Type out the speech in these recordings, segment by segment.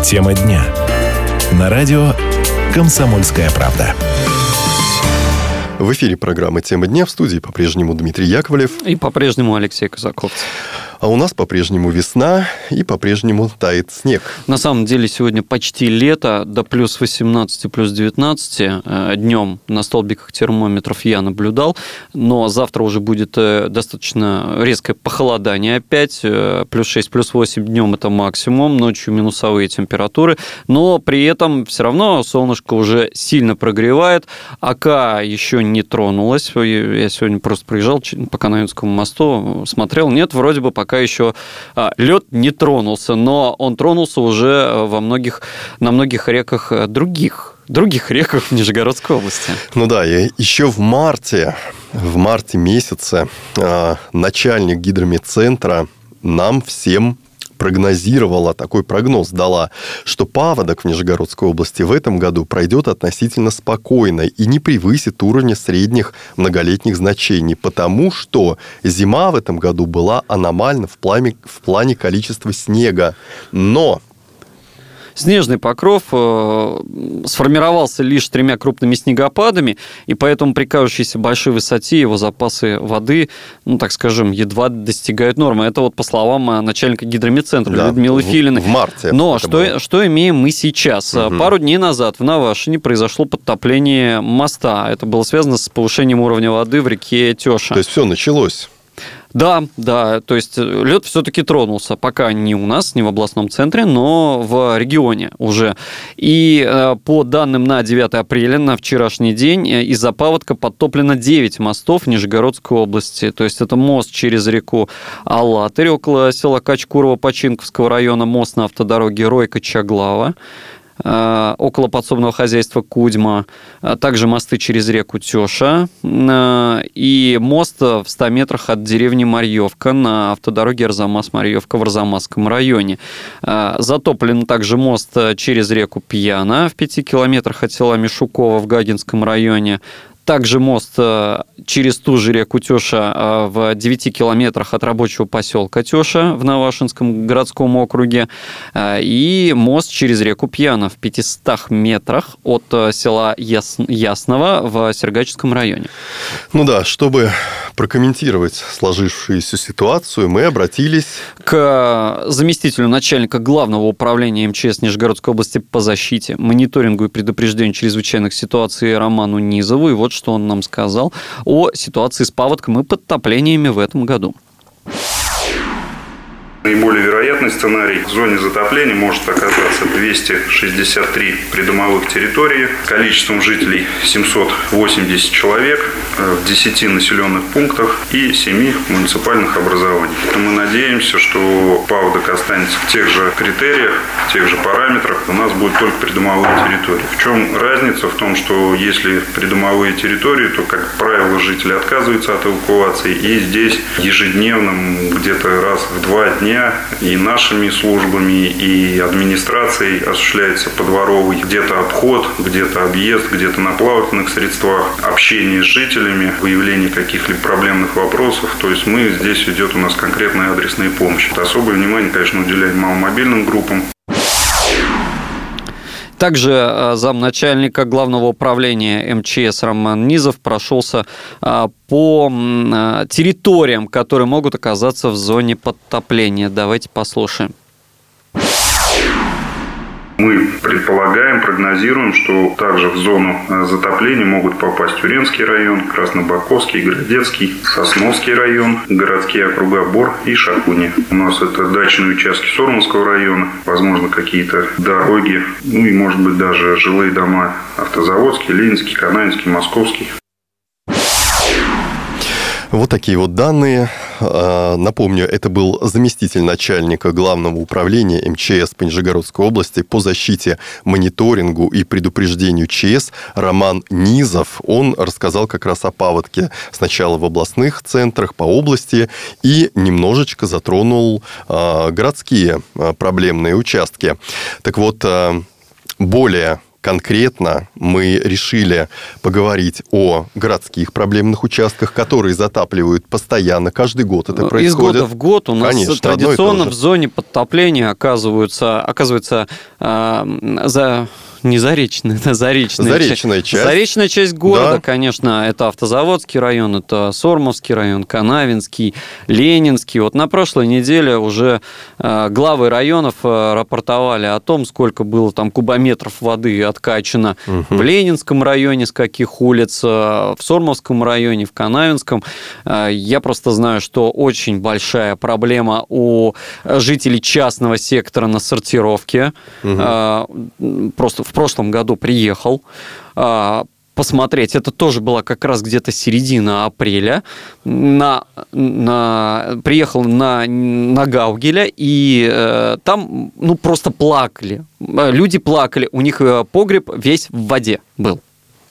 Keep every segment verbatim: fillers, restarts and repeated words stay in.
Тема дня. На радио «Комсомольская правда». В эфире программы «Тема дня», в студии по-прежнему Дмитрий Яковлев. И по-прежнему Алексей Казаковцев. А у нас по-прежнему весна и по-прежнему тает снег. На самом деле сегодня почти лето, до плюс восемнадцати, плюс девятнадцати днем на столбиках термометров я наблюдал, но завтра уже будет достаточно резкое похолодание опять, плюс шесть, плюс восемь днем это максимум, ночью минусовые температуры, но при этом все равно солнышко уже сильно прогревает, Ока еще не тронулась, я сегодня просто проезжал по Канавинскому мосту, смотрел, нет, вроде бы пока Пока еще а, лед не тронулся, но он тронулся уже во многих, на многих реках других, других реках в Нижегородской области. Ну да, и еще в марте, в марте месяце а, начальник гидрометцентра нам всем прогнозировала, такой прогноз дала, что паводок в Нижегородской области в этом году пройдет относительно спокойно и не превысит уровня средних многолетних значений, потому что зима в этом году была аномальна в плане, в плане количества снега. Но снежный покров сформировался лишь тремя крупными снегопадами, и поэтому при кажущейся большой высоте его запасы воды, ну, так скажем, едва достигают нормы. Это вот по словам начальника гидрометцентра, да, Людмилы Филиной. В марте. Но что, что имеем мы сейчас? Угу. Пару дней назад в Навашине произошло подтопление моста. Это было связано с повышением уровня воды в реке Тёша. То есть все началось. Да, да, то есть лед все-таки тронулся, пока не у нас, не в областном центре, но в регионе уже. И э, по данным на девятое апреля, на вчерашний день, из-за паводка подтоплено девять мостов в Нижегородской области. То есть это мост через реку Алатырь около села Качкурово Починковского района, мост на автодороге Ройка-Чаглава, около подсобного хозяйства Кудьма, также мосты через реку Тёша и мост в ста метрах от деревни Марьевка на автодороге Арзамас-Марьевка в Арзамасском районе. Затоплен также мост через реку Пьяна в пяти километрах от села Мишукова в Гагинском районе. Также мост через ту же реку Тёша в девяти километрах от рабочего поселка Тёша в Навашинском городском округе. И мост через реку Пьяна в пятистах метрах от села Ясного в Сергачевском районе. Ну да, чтобы прокомментировать сложившуюся ситуацию, мы обратились к заместителю начальника Главного управления эм че эс Нижегородской области по защите, мониторингу и предупреждению чрезвычайных ситуаций Роману Низову. И вот что он нам сказал о ситуации с паводком и подтоплениями в этом году. Наиболее вероятный сценарий: в зоне затопления может оказаться двести шестьдесят три придомовых территории количеством жителей семьсот восемьдесят человек в десяти населенных пунктах и семи муниципальных образованиях. Мы надеемся, что паводок останется в тех же критериях, в тех же параметрах. У нас будут только придомовые территории. В чем разница? В том, что если придомовые территории, то, как правило, жители отказываются от эвакуации, и здесь ежедневно, где-то раз в два дня, и нашими службами, и администрацией осуществляется подворовый где-то обход, где-то объезд, где-то на плавательных средствах, общение с жителями, выявление каких-либо проблемных вопросов. То есть мы здесь идет у нас конкретная адресная помощь. Особое внимание, конечно, уделяем маломобильным группам. Также замначальника Главного управления эм че эс Роман Низов прошелся по территориям, которые могут оказаться в зоне подтопления. Давайте послушаем. Мы предполагаем, прогнозируем, что также в зону затопления могут попасть Уренский район, Краснобаковский, Городецкий, Сосновский район, городские округа Бор и Шакуни. У нас это дачные участки Сормовского района, возможно, какие-то дороги, ну и, может быть, даже жилые дома Автозаводский, Ленинский, Канавинский, Московский. Вот такие вот данные. Напомню, это был заместитель начальника Главного управления эм че эс по Нижегородской области по защите, мониторингу и предупреждению ЧС Роман Низов. Он рассказал как раз о паводке сначала в областных центрах по области и немножечко затронул городские проблемные участки. Так вот, более конкретно мы решили поговорить о городских проблемных участках, которые затапливают постоянно, каждый год это происходит. Из года в год у нас Конечно, традиционно в зоне подтопления оказываются, оказывается, э, за... Не заречная, это заречная, заречная часть. Заречная часть города, да. Конечно, это Автозаводский район, это Сормовский район, Канавинский, Ленинский. Вот на прошлой неделе уже э, главы районов э, рапортовали о том, сколько было там кубометров воды откачано угу. в Ленинском районе, с каких улиц, э, в Сормовском районе, в Канавинском. Э, я просто знаю, что очень большая проблема у жителей частного сектора на сортировке. Угу. Э, просто в прошлом году приехал а, посмотреть. Это тоже была как раз где-то середина апреля. На, на, приехал на, на Гаугеля, и э, там ну, просто плакали. Люди плакали. У них погреб весь в воде был.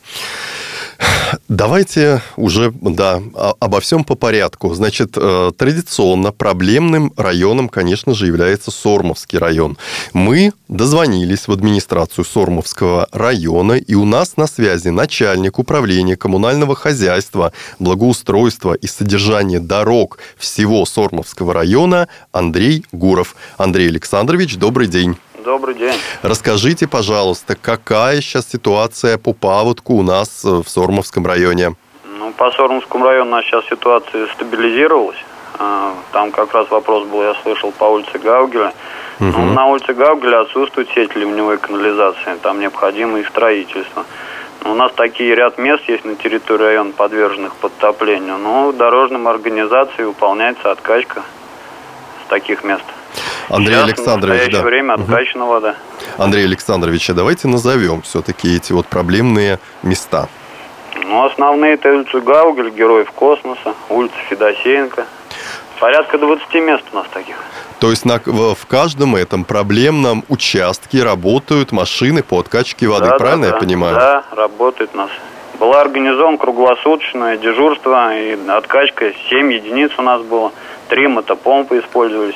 Давайте уже, да, обо всем по порядку. Значит, традиционно проблемным районом, конечно же, является Сормовский район. Мы дозвонились в администрацию Сормовского района, и у нас на связи начальник управления коммунального хозяйства, благоустройства и содержания дорог всего Сормовского района Андрей Гуров. Андрей Александрович, добрый день. Добрый день. Расскажите, пожалуйста, какая сейчас ситуация по паводку у нас в Сормовском районе? Ну, по Сормовскому району у нас сейчас ситуация стабилизировалась. Там как раз вопрос был, я слышал, по улице Гаугеля. Угу. Ну, на улице Гаугеля отсутствует сеть ливневой канализации. Там необходимо их строительство. У нас такие ряд мест есть на территории района, подверженных подтоплению. Но дорожным организацией выполняется откачка с таких мест. Андрей Сейчас Александрович, в настоящее да. время откачана угу. вода. Андрей Александрович, а давайте назовем все-таки эти вот проблемные места. Ну, основные это улица Гаугель, Героев Космоса, улица Федосеенко. Порядка двадцати мест у нас таких. То есть на, в, в каждом этом проблемном участке работают машины по откачке воды, да, правильно да, я да. понимаю? Да, работает у нас. Была организована круглосуточное дежурство и откачка. семь единиц у нас было, три мотопомпы использовались.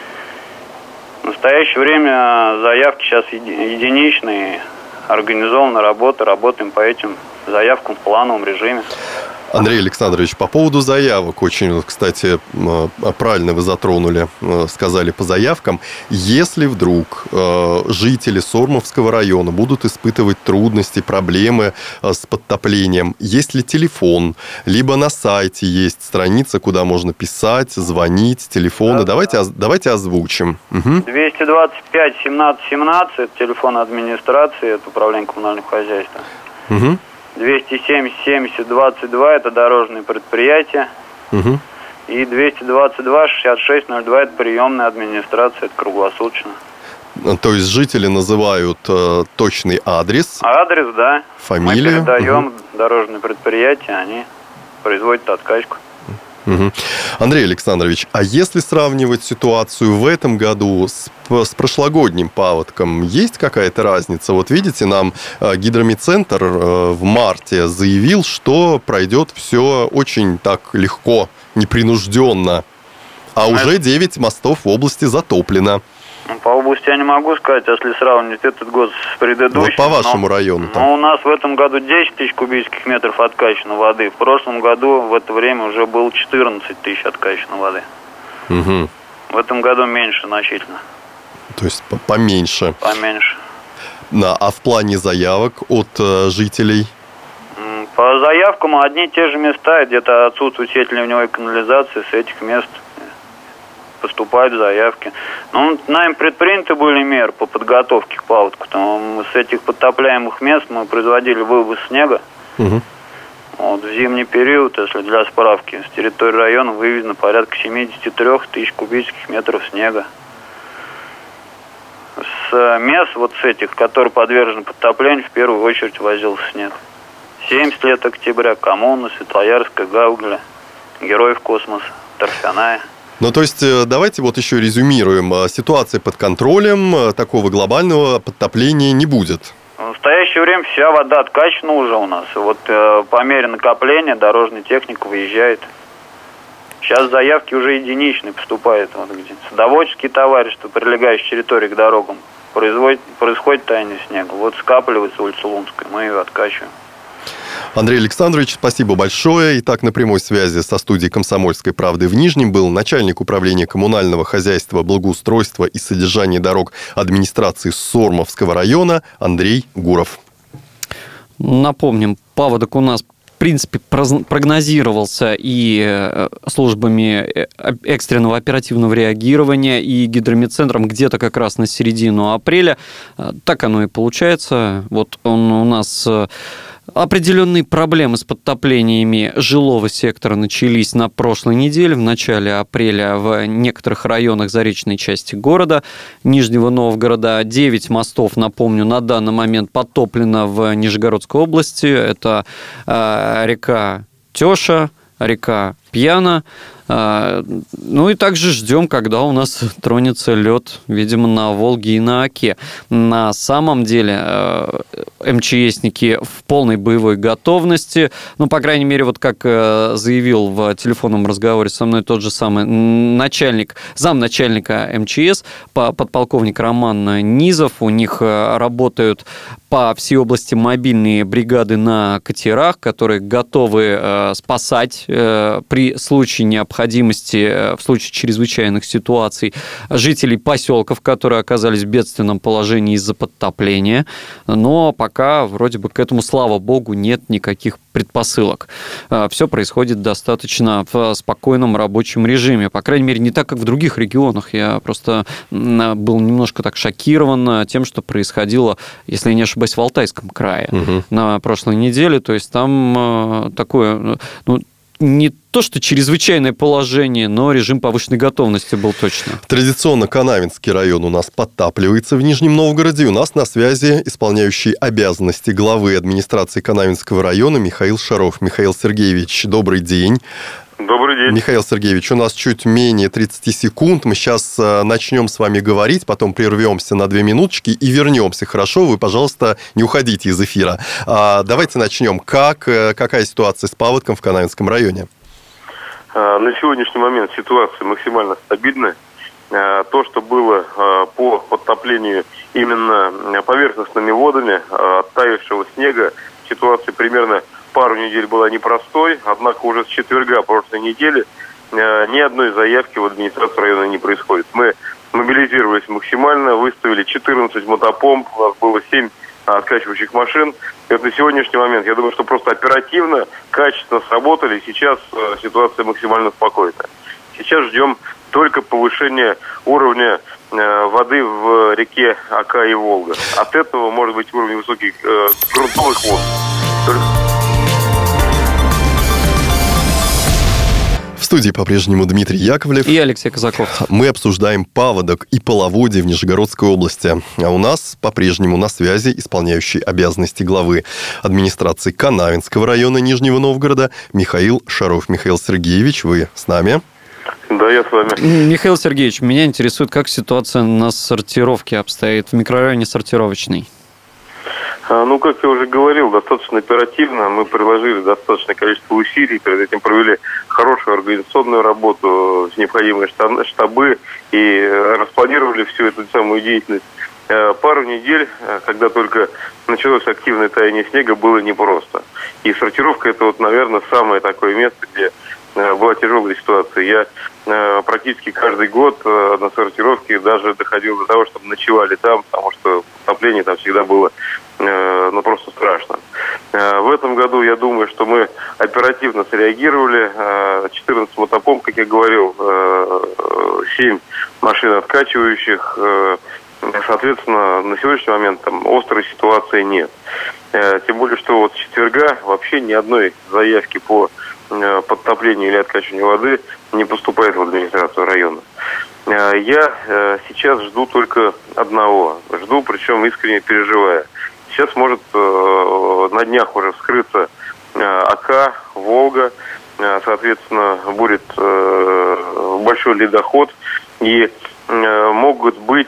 В настоящее время заявки сейчас единичные, организована работа, работаем по этим заявкам в плановом режиме. Андрей Александрович, по поводу заявок, очень, кстати, правильно вы затронули, сказали по заявкам. Если вдруг жители Сормовского района будут испытывать трудности, проблемы с подтоплением, есть ли телефон, либо на сайте есть страница, куда можно писать, звонить, телефоны. Да, давайте, да. давайте озвучим. Угу. двести двадцать пять семнадцать семнадцать, это телефон администрации, это управление коммунального хозяйства. Угу. двести семьдесят семьдесят двадцать два это дорожные предприятия. Угу. И двести двадцать два шестьдесят шесть ноль два это приемная администрация, это круглосуточно. То есть жители называют э, точный адрес. Адрес, да. Фамилию. Мы передаем угу. дорожные предприятия, они производят откачку. Угу. Андрей Александрович, а если сравнивать ситуацию в этом году с, с прошлогодним паводком, есть какая-то разница? Вот видите, нам э, гидромедцентр э, в марте заявил, что пройдет все очень так легко, непринужденно, а уже девять мостов в области затоплено. По области я не могу сказать, если сравнивать этот год с предыдущим. Вот по вашему но, району. Но у нас в этом году десять тысяч кубических метров откачано воды. В прошлом году в это время уже было четырнадцать тысяч откачано воды. Угу. В этом году меньше значительно. То есть поменьше. Поменьше. Да, а в плане заявок от э, жителей? По заявкам одни и те же места, где-то отсутствует сеть ливневой канализации, с этих мест поступают заявки. Ну, нами предприняты были меры по подготовке к паводку. Там, с этих подтопляемых мест мы производили вывоз снега. Угу. Вот, в зимний период, если для справки, с территории района вывезено порядка семьдесят три тысяч кубических метров снега. С мест вот с этих, которые подвержены подтоплению, в первую очередь возился снег. семьдесят лет октября, Коммуна, Светлоярска, Гаугеля, Героев Космоса, Торфяная. Ну, то есть, давайте вот еще резюмируем. Ситуация под контролем, такого глобального подтопления не будет. В настоящее время вся вода откачана уже у нас. Вот э, по мере накопления дорожная техника выезжает. Сейчас заявки уже единичные поступают. Вот, где садоводческие товарищества, прилегающие территории к дорогам, Производит, происходит таяние снега. Вот скапливается улица Лунская, мы ее откачиваем. Андрей Александрович, спасибо большое. Итак, на прямой связи со студией «Комсомольской правды» в Нижнем был начальник управления коммунального хозяйства, благоустройства и содержания дорог администрации Сормовского района Андрей Гуров. Напомним, паводок у нас в принципе прогнозировался и службами экстренного оперативного реагирования, и гидрометцентром где-то как раз на середину апреля. Так оно и получается. Вот он у нас... Определенные проблемы с подтоплениями жилого сектора начались на прошлой неделе, в начале апреля в некоторых районах заречной части города Нижнего Новгорода. Девять мостов, напомню, на данный момент потоплено в Нижегородской области. Это э, река Теша, река Пьяна. Ну и также ждем, когда у нас тронется лед, видимо, на Волге и на Оке. На самом деле МЧСники в полной боевой готовности. Ну, по крайней мере, вот как заявил в телефонном разговоре со мной тот же самый начальник, замначальника МЧС, подполковник Роман Низов. У них работают по всей области мобильные бригады на катерах, которые готовы спасать при случае необходимости, в случае чрезвычайных ситуаций жителей поселков, которые оказались в бедственном положении из-за подтопления. Но пока вроде бы к этому, слава богу, нет никаких предпосылок. Все происходит достаточно в спокойном рабочем режиме. По крайней мере, не так, как в других регионах. Я просто был немножко так шокирован тем, что происходило, если я не ошибаюсь, в Алтайском крае угу. на прошлой неделе. То есть там такое... Ну, не то, что чрезвычайное положение, но режим повышенной готовности был точно. Традиционно Канавинский район у нас подтапливается в Нижнем Новгороде. У нас на связи исполняющий обязанности главы администрации Канавинского района Михаил Шаров. Михаил Сергеевич, добрый день. Добрый день. Михаил Сергеевич, у нас чуть менее тридцать секунд. Мы сейчас начнем с вами говорить, потом прервемся на две минуточки и вернемся. Хорошо? Вы, пожалуйста, не уходите из эфира. Давайте начнем. Как, какая ситуация с паводком в Канавинском районе? На сегодняшний момент ситуация максимально стабильная. То, что было по подтоплению именно поверхностными водами, оттаившего снега, ситуация примерно пару недель была непростой, однако уже с четверга прошлой недели э, ни одной заявки в администрацию района не происходит. Мы мобилизировались максимально, выставили четырнадцать мотопомп, у нас было семь откачивающих машин. И вот на сегодняшний момент, я думаю, что просто оперативно, качественно сработали, сейчас э, ситуация максимально спокойная. Сейчас ждем только повышения уровня э, воды в реке Ока и Волга. От этого может быть уровень высоких э, грунтовых вод. Только... В студии по-прежнему Дмитрий Яковлев и Алексей Казаков. Мы обсуждаем паводок и половодье в Нижегородской области. А у нас по-прежнему на связи исполняющий обязанности главы администрации Канавинского района Нижнего Новгорода Михаил Шаров. Михаил Сергеевич, вы с нами? Да, я с вами. Михаил Сергеевич, меня интересует, как ситуация на сортировке обстоит в микрорайоне Сортировочный. Ну, как я уже говорил, достаточно оперативно. Мы приложили достаточное количество усилий, перед этим провели хорошую организационную работу, необходимые штабы и распланировали всю эту самую деятельность. Пару недель, когда только началось активное таяние снега, было непросто. И сортировка – это, вот, наверное, самое такое место, где была тяжелая ситуация. Я практически каждый год на сортировке даже доходил до того, чтобы ночевали там, потому что потопление там всегда было ну, просто страшно. В этом году, я думаю, что мы оперативно среагировали. четырнадцать мотопомп, как я говорил, семь машин откачивающих. Соответственно, на сегодняшний момент там острой ситуации нет. Тем более, что вот с четверга вообще ни одной заявки по подтоплению или откачиванию воды не поступает в администрацию района. Я сейчас жду только одного. Жду, причем искренне переживая. Сейчас может на днях уже вскрыться Ока, Волга. Соответственно, будет большой ледоход. И могут быть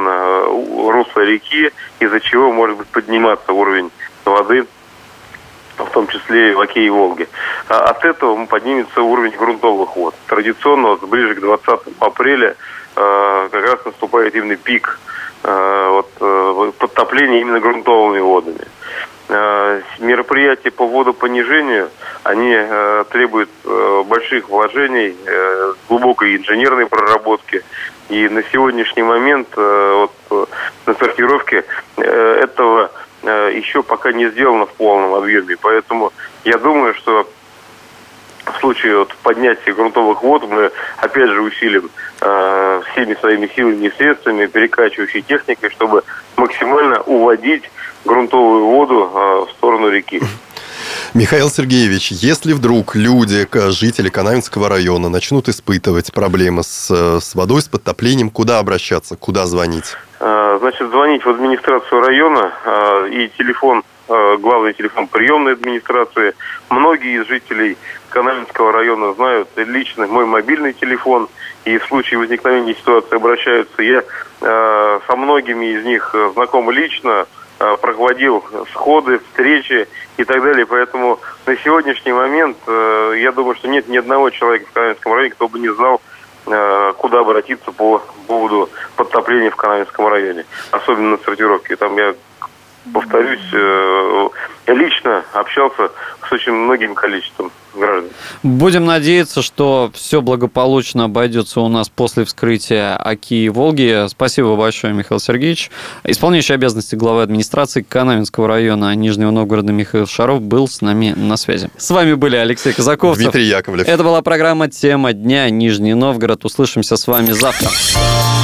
заблокировано русло реки, из-за чего может быть подниматься уровень воды в том числе и в Оке и Волге. А от этого поднимется уровень грунтовых вод. Традиционно вот, ближе к двадцатому апреля э, как раз наступает именно пик э, вот, э, подтопления именно грунтовыми водами. Э, мероприятия по водопонижению, они э, требуют э, больших вложений, э, глубокой инженерной проработки. И на сегодняшний момент э, вот, на сортировке э, этого еще пока не сделано в полном объеме. Поэтому я думаю, что в случае вот поднятия грунтовых вод мы опять же усилим э, всеми своими силами и средствами, перекачивающей техникой, чтобы максимально уводить грунтовую воду э, в сторону реки. Михаил Сергеевич, если вдруг люди, жители Канавинского района, начнут испытывать проблемы с, с водой, с подтоплением, куда обращаться, куда звонить? Значит, звонить в администрацию района и телефон, главный телефон приемной администрации. Многие из жителей Канавинского района знают лично мой мобильный телефон, и в случае возникновения ситуации обращаются. Я со многими из них знаком лично, проводил сходы, встречи и так далее. Поэтому на сегодняшний момент я думаю, что нет ни одного человека в Канавинском районе, кто бы не знал, куда обратиться по поводу подтопления в Канавинском районе. Особенно на сортировке. Там я, повторюсь, я лично общался с очень многим количеством граждан. Будем надеяться, что все благополучно обойдется у нас после вскрытия Оки и Волги. Спасибо большое, Михаил Сергеевич. Исполняющий обязанности главы администрации Канавинского района Нижнего Новгорода Михаил Шаров был с нами на связи. С вами были Алексей Казаковцев, Дмитрий Яковлев. Это была программа «Тема дня. Нижний Новгород». Услышимся с вами завтра.